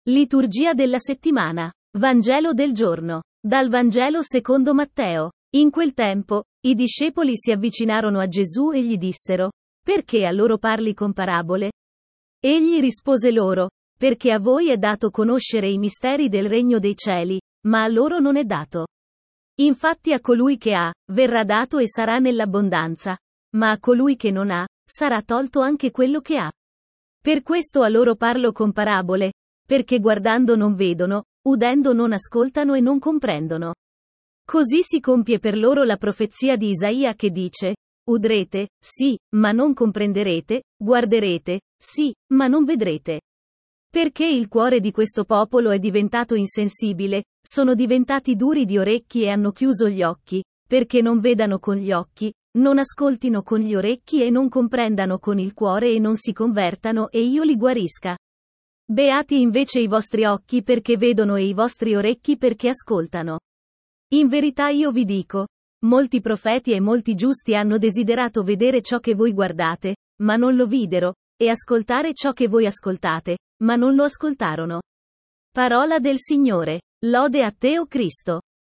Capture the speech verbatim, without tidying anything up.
Liturgia della settimana. Vangelo del giorno. Dal Vangelo secondo Matteo. In quel tempo, i discepoli si avvicinarono a Gesù e gli dissero: Perché a loro parli con parabole? Egli rispose loro: Perché a voi è dato conoscere i misteri del regno dei cieli, ma a loro non è dato. Infatti a colui che ha, verrà dato e sarà nell'abbondanza, ma a colui che non ha, sarà tolto anche quello che ha. Per questo a loro parlo con parabole, perché guardando non vedono, udendo non ascoltano e non comprendono. Così si compie per loro la profezia di Isaia che dice: Udrete, sì, ma non comprenderete, guarderete, sì, ma non vedrete. Perché il cuore di questo popolo è diventato insensibile, sono diventati duri di orecchi e hanno chiuso gli occhi, perché non vedano con gli occhi, non ascoltino con gli orecchi e non comprendano con il cuore e non si convertano e io li guarisca. Beati invece i vostri occhi perché vedono e i vostri orecchi perché ascoltano. In verità io vi dico, molti profeti e molti giusti hanno desiderato vedere ciò che voi guardate, ma non lo videro, e ascoltare ciò che voi ascoltate, ma non lo ascoltarono. Parola del Signore. Lode a te, o Cristo.